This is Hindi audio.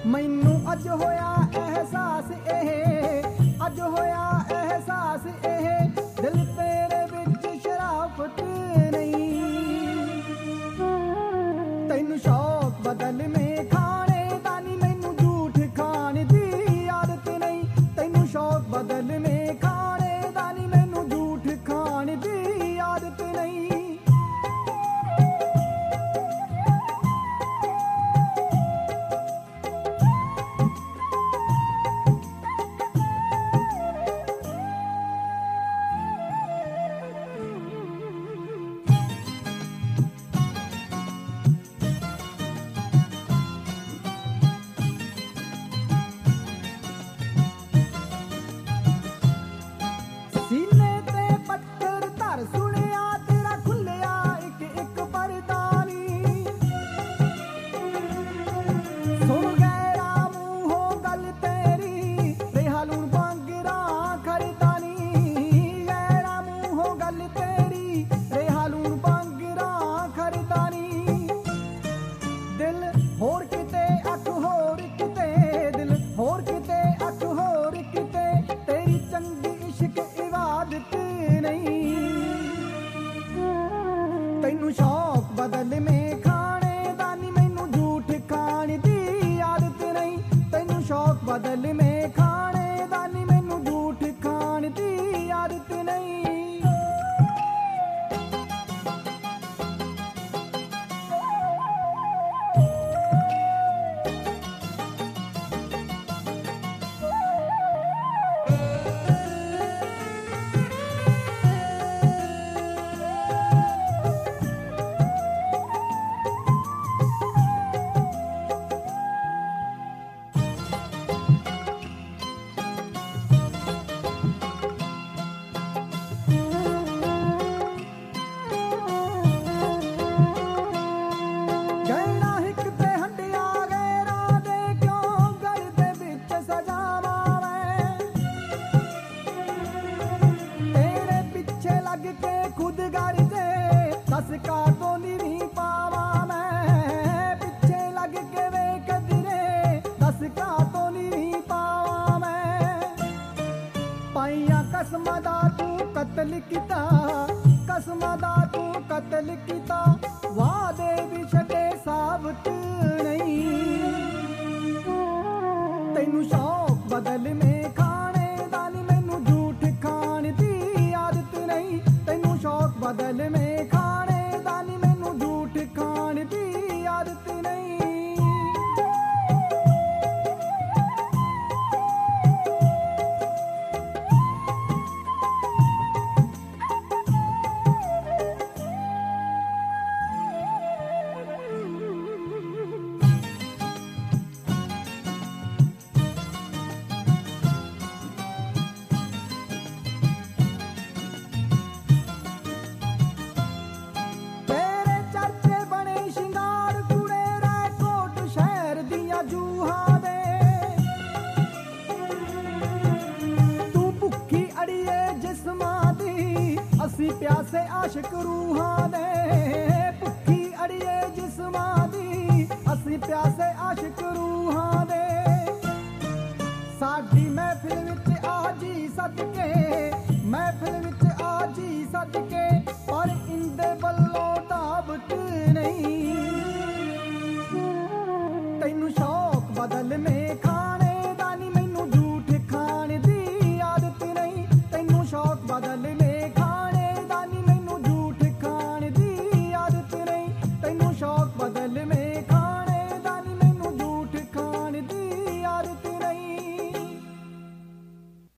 मैनू अज होया एहसास अज होया एहसास दिल तेरे विच शराफत नहीं। तैनू शौक बदल में खाने दा नी, मैनू झूठ खाने दी आदत नहीं। तैनू शौक बदल में खाने दा नी, मैनू झूठ खाने दी आदत नहीं। सीने ते पत्थर धर सुनिया तेरा खुलिया एक एक बरदानी। सुन गैरा मुंहों गल तेरी रेहा लूण बांगरा खरदानी। गैरा मुंहों गल तेरी रेहा लूण बांगरा खरदानी। दिल होर किते अख होर किते, दिल होर किते अख होर किते, तेरी चंगी इश्क इबादत नहीं। तैनू शौक बदल में खाने दा नी, मैनू झूठ खाने दी आदत नहीं। तैनू शौक बदल में खाने दा नी, मैनू झूठ खाने दी आदत नहीं। गहना हिक ते हंडिया गैरा दे क्यों गल दे विच सजावा मैं। तेरे पीछे लग के खुद गर दे दस का तो नहीं पावा मैं। पीछे लग के वे कदरे दस का तो नहीं पावा मैं। पाइया कसम दा तू कतल किता, कसम दा तू कतल किता, वादे भी छटे साबत नहीं। तैनू शौक बदल में खाने दा नी, मैनू झूठ खाने दी आदत नहीं। तैनू शौक बदल में खाने दा नी, मैनू झूठ खाने दी आदत नहीं। तेरे चर्चे बने शिंगार कुड़े रायकोट शहर दिया जूहा दे। तू भुक्खी अड़िए जिस्मां दी, असी प्यासे आशिक रूहां दे। भुक्खी अड़िए जिस्मां दी, असी प्यासे आशिक रूहां दे। साडी महफिल विच आ जी सदके